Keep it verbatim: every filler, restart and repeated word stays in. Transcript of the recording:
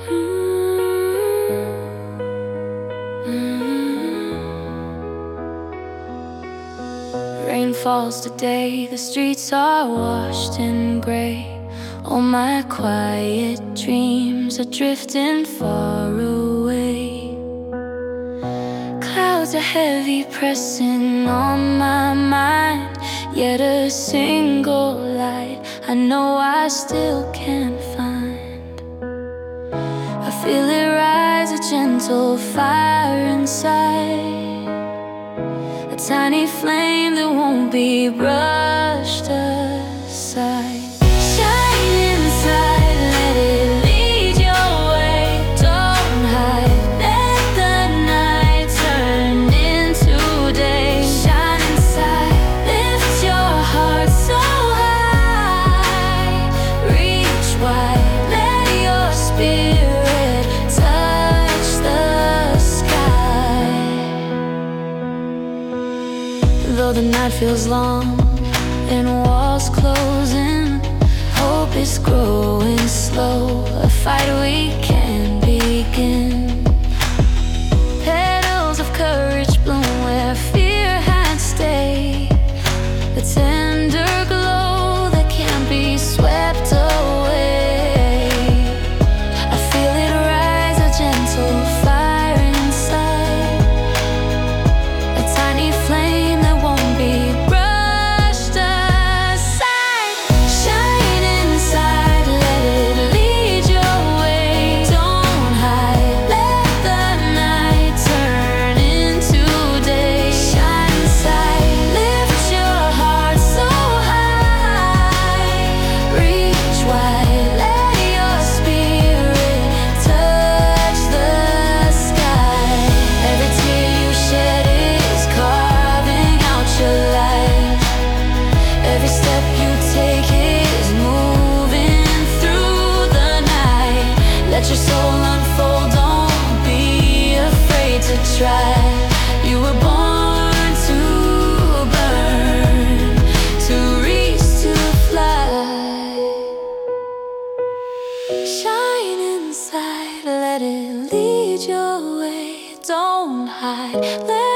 Rain falls today, the streets are washed in gray. All my quiet dreams are drifting far away. Clouds are heavy, pressing on my mind, yet a single light I know I still can't find. I feel it rise, a gentle fire inside, a tiny flame that won't be brushed aside. Shine inside, let it lead your way. Don't hide, let the night turn into day. Shine inside, lift your heart so high. Reach wide, let your spirit touch the sky. Though the night feels long and walls closing, hope is growing slow, a fight we can begin. Petals of courage bloom where fear had stayed, a tender glow that can't be swept away. I feel it rise, a gentle fire inside, a tiny flame that won't be brushed aside. Shine inside, let it lead your way. Don't hide, let the night turn into day. Shine inside, lift your heart so high. Reach wide, let your spirit touch the sky. Every tear you shed is carving out your life. Every step you take is moving through the night. Let your soul unfold, don't be afraid to try. You were born to burn, to reach, to fly. Shine inside, let it lead your way. Don't hide, let